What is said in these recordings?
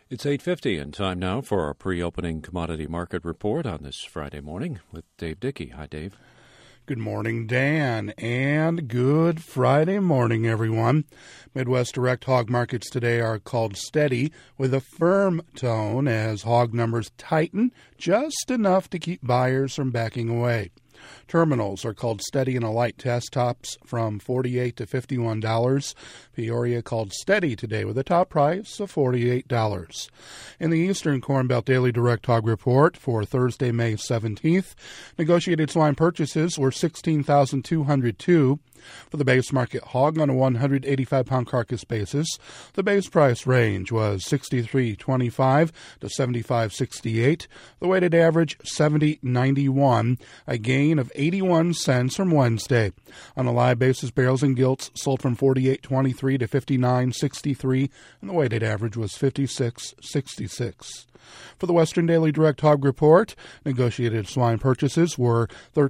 It's 8:50 and time now for our pre-opening commodity market report on this Friday morning with Dave Dickey. Hi, Dave. Good morning, Dan, and good Friday morning, everyone. Midwest direct hog markets today are called steady with a firm tone as hog numbers tighten just enough to keep buyers from backing away. Terminals are called steady in a light test, tops from $48 to $51. Peoria called steady today with a top price of $48. In the Eastern Corn Belt Daily Direct Hog Report for Thursday, May 17th, negotiated swine purchases were 16,202. For the base market hog on a 185-pound carcass basis, the base price range was $63.25 to $75.68. The weighted average $70.91, a gain of 81 cents from Wednesday. On a live basis, barrels and gilts sold from $48.23 to $59.63, and the weighted average was $56.66. For the Western Daily Direct Hog Report, negotiated swine purchases were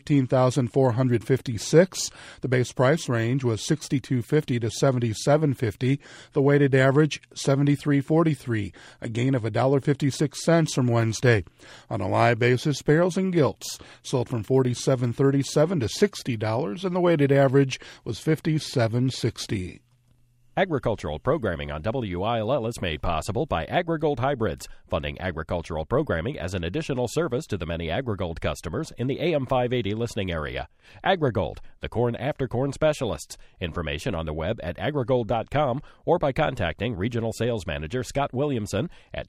$13,456. The base price range was $62.50 to $77.50. The weighted average $73.43, a gain of $1.56 from Wednesday. On a live basis, barrels and gilts sold from $47.37 to $60, and the weighted average was $57.60. Agricultural programming on WILL is made possible by AgriGold Hybrids, funding agricultural programming as an additional service to the many AgriGold customers in the AM 580 listening area. AgriGold, the corn after corn specialists. Information on the web at agrigold.com or by contacting Regional Sales Manager Scott Williamson at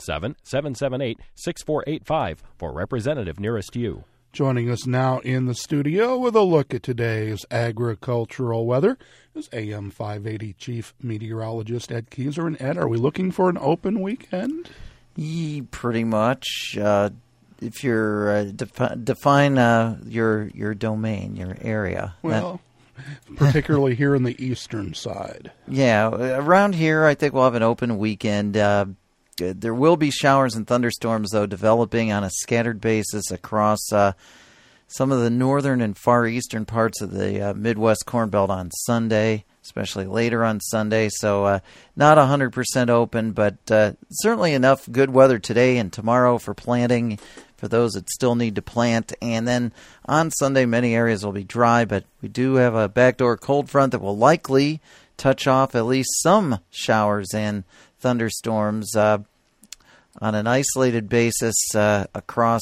217-778-6485 for representative nearest you. Joining us now in the studio with a look at today's agricultural weather is AM 580 Chief Meteorologist Ed Keyser. And Ed, are we looking for an open weekend? Pretty much. If you're define your domain, your area. Well, particularly here on the eastern side. Yeah, around here, I think we'll have an open weekend. There will be showers and thunderstorms, though, developing on a scattered basis across some of the northern and far eastern parts of the Midwest Corn Belt on Sunday, especially later on Sunday. So not 100% open, but certainly enough good weather today and tomorrow for planting for those that still need to plant. And then on Sunday, many areas will be dry, but we do have a backdoor cold front that will likely touch off at least some showers and thunderstorms on an isolated basis across,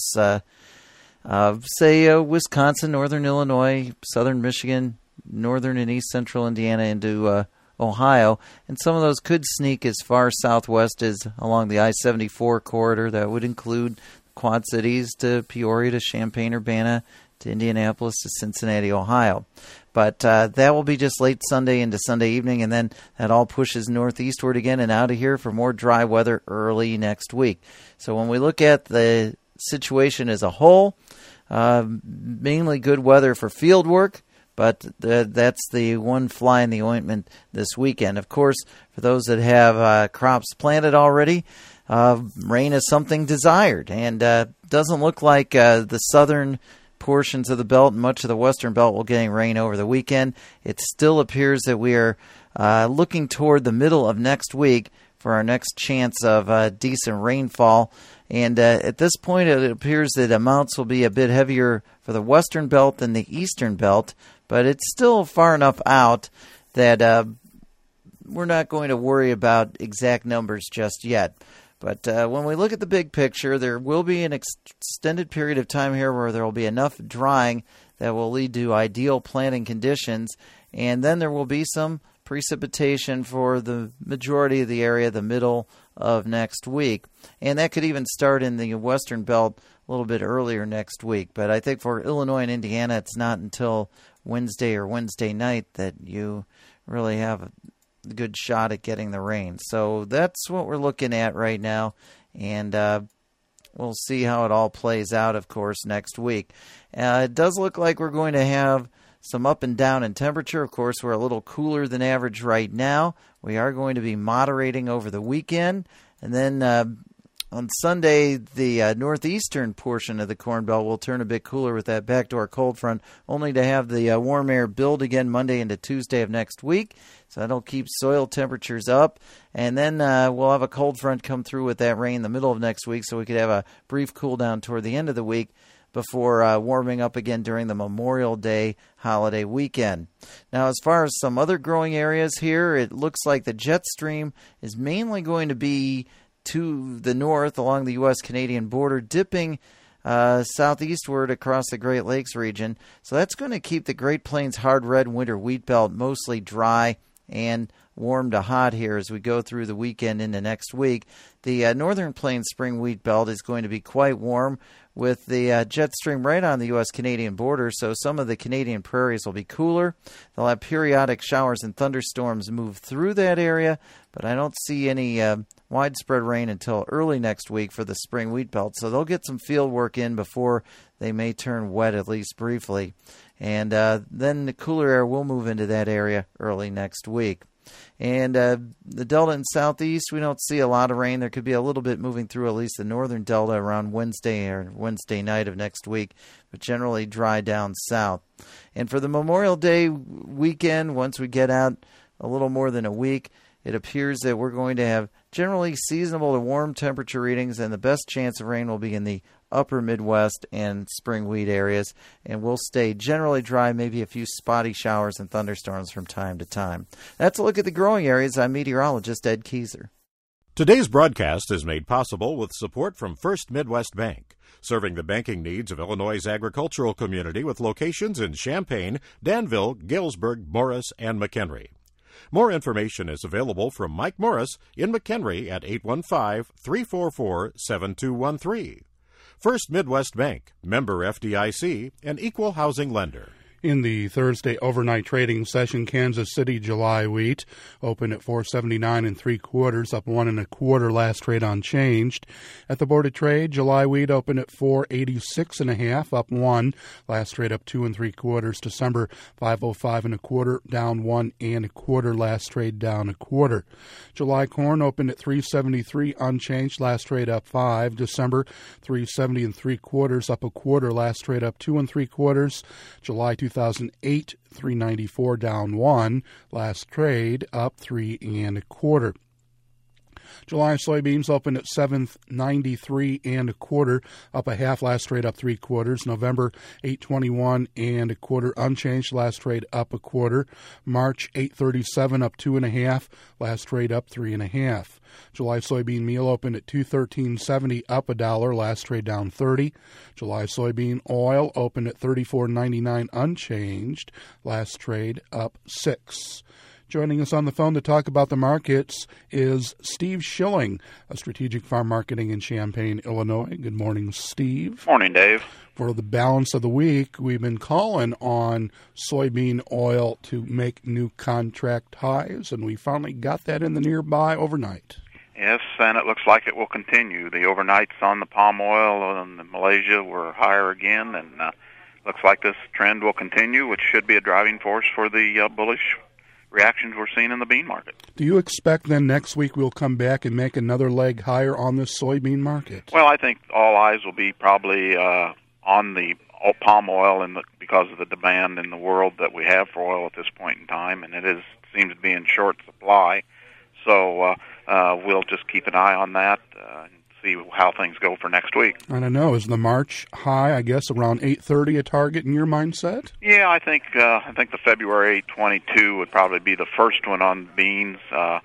Wisconsin, northern Illinois, southern Michigan, northern and east central Indiana into Ohio. And some of those could sneak as far southwest as along the I-74 corridor. That would include Quad Cities to Peoria to Champaign-Urbana to Indianapolis to Cincinnati, Ohio. But that will be just late Sunday into Sunday evening, and then that all pushes northeastward again and out of here for more dry weather early next week. So when we look at the situation as a whole, mainly good weather for field work, but that's the one fly in the ointment this weekend. Of course, for those that have crops planted already, rain is something desired, and doesn't look like the southern portions of the belt and much of the western belt will getting rain over the weekend. It still appears that we are looking toward the middle of next week for our next chance of decent rainfall. And at this point, it appears that amounts will be a bit heavier for the western belt than the eastern belt, but it's still far enough out that we're not going to worry about exact numbers just yet. But when we look at the big picture, there will be an extended period of time here where there will be enough drying that will lead to ideal planting conditions. And then there will be some precipitation for the majority of the area the middle of next week. And that could even start in the western belt a little bit earlier next week. But I think for Illinois and Indiana, it's not until Wednesday or Wednesday night that you really have a good shot at getting the rain. So that's what we're looking at right now, and we'll see how it all plays out, of course, next week. It does look like we're going to have some up and down in temperature. Of course, we're a little cooler than average right now. We are going to be moderating over the weekend, and then On Sunday, the northeastern portion of the Corn Belt will turn a bit cooler with that backdoor cold front, only to have the warm air build again Monday into Tuesday of next week. So that'll keep soil temperatures up. And then we'll have a cold front come through with that rain in the middle of next week, so we could have a brief cool down toward the end of the week before warming up again during the Memorial Day holiday weekend. Now, as far as some other growing areas here, it looks like the jet stream is mainly going to be to the north along the U.S.-Canadian border, dipping southeastward across the Great Lakes region. So that's going to keep the Great Plains hard red winter wheat belt mostly dry and warm to hot here as we go through the weekend into next week. The Northern Plains spring wheat belt is going to be quite warm with the jet stream right on the U.S.-Canadian border, so some of the Canadian prairies will be cooler. They'll have periodic showers and thunderstorms move through that area, but I don't see any widespread rain until early next week for the spring wheat belt, so they'll get some field work in before they may turn wet, at least briefly. And then the cooler air will move into that area early next week. And the Delta and Southeast, we don't see a lot of rain. There could be a little bit moving through at least the northern Delta around Wednesday or Wednesday night of next week, but generally dry down south. And for the Memorial Day weekend, once we get out a little more than a week, it appears that we're going to have generally seasonable to warm temperature readings, and the best chance of rain will be in the upper Midwest and spring wheat areas, and we'll stay generally dry, maybe a few spotty showers and thunderstorms from time to time. That's a look at the growing areas. I'm meteorologist Ed Kieser. Today's broadcast is made possible with support from First Midwest Bank, serving the banking needs of Illinois' agricultural community with locations in Champaign, Danville, Galesburg, Morris, and McHenry. More information is available from Mike Morris in McHenry at 815-344-7213. First Midwest Bank, member FDIC, an equal housing lender. In the Thursday overnight trading session, Kansas City July wheat opened at $4.79 3/4, up 1 1/4. Last trade unchanged. At the board of trade, July wheat opened at $4.86 1/2, up 1. Last trade up 2 3/4. December $5.05 1/4, down 1 1/4. Last trade down 1/4. July corn opened at $3.73 unchanged. Last trade up 5. December $3.70 3/4, up 1/4. Last trade up 2 3/4. July 2008, $3.94 down 1. Last trade up 3 1/4. July soybeans opened at $7.93 1/4, up 1/2. Last trade up 3/4. November $8.21 1/4 unchanged. Last trade up 1/4. March $8.37 up 2 1/2. Last trade up 3 1/2. July soybean meal opened at $213.70, up $1. Last trade down 30. July soybean oil opened at $34.99 unchanged. Last trade up 6. Joining us on the phone to talk about the markets is Steve Schilling, a strategic farm marketing in Champaign, Illinois. Good morning, Steve. Morning, Dave. For the balance of the week, we've been calling on soybean oil to make new contract highs, and we finally got that in the nearby overnight. Yes, and it looks like it will continue. The overnights on the palm oil and the Malaysia were higher again, and looks like this trend will continue, which should be a driving force for the bullish reactions we're seeing in the bean market. Do you expect then next week we'll come back and make another leg higher on this soybean market? Well, I think all eyes will be probably on the palm oil because of the demand in the world that we have for oil at this point in time, and it seems to be in short supply. So we'll just keep an eye on that and see how things go for next week. I don't know. Is the March high, I guess, around 8.30 a target in your mindset? Yeah, I think the February 22 would probably be the first one on beans,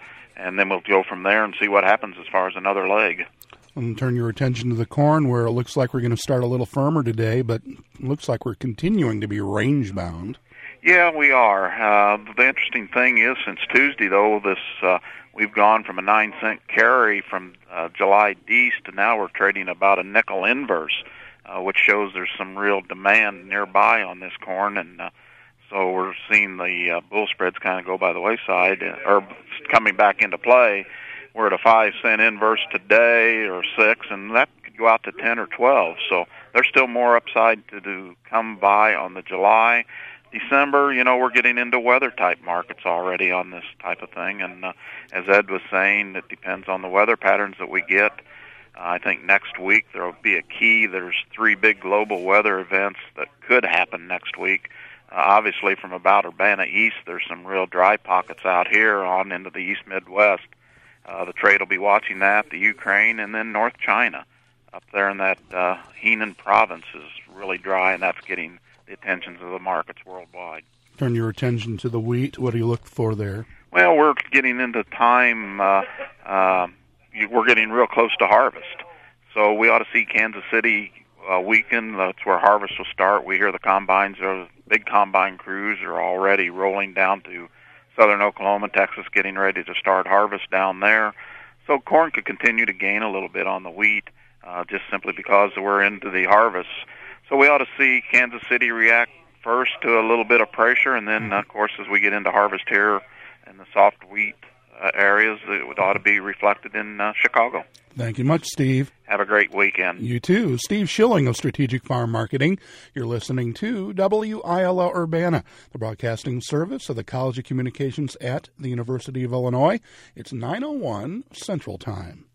and then we'll go from there and see what happens as far as another leg. And turn your attention to the corn, where it looks like we're going to start a little firmer today, but it looks like we're continuing to be range-bound. Yeah, we are. The interesting thing is, since Tuesday, though, we've gone from a 9-cent carry from July East to now we're trading about a nickel inverse, which shows there's some real demand nearby on this corn, and so we're seeing the bull spreads kind of go by the wayside, or coming back into play. We're at a 5-cent inverse today, or 6, and that could go out to 10 or 12. So there's still more upside to come by on the July. December, we're getting into weather-type markets already on this type of thing, and as Ed was saying, it depends on the weather patterns that we get. I think next week there will be a key. There's 3 big global weather events that could happen next week. Obviously, from about Urbana east, there's some real dry pockets out here on into the east Midwest. The trade will be watching that, the Ukraine, and then North China. Up there in that Henan province is really dry, and that's getting the attentions of the markets worldwide. Turn your attention to the wheat. What do you look for there? Well, we're getting into time. We're getting real close to harvest. So we ought to see Kansas City weaken. That's where harvest will start. We hear the combines, big combine crews are already rolling down to southern Oklahoma, Texas, getting ready to start harvest down there. So corn could continue to gain a little bit on the wheat, just simply because we're into the harvest. So we ought to see Kansas City react first to a little bit of pressure, and then, of course, as we get into harvest here in the soft wheat areas, it ought to be reflected in Chicago. Thank you much, Steve. Have a great weekend. You too. Steve Schilling of Strategic Farm Marketing. You're listening to WILL Urbana, the broadcasting service of the College of Communications at the University of Illinois. It's 9:01 Central Time.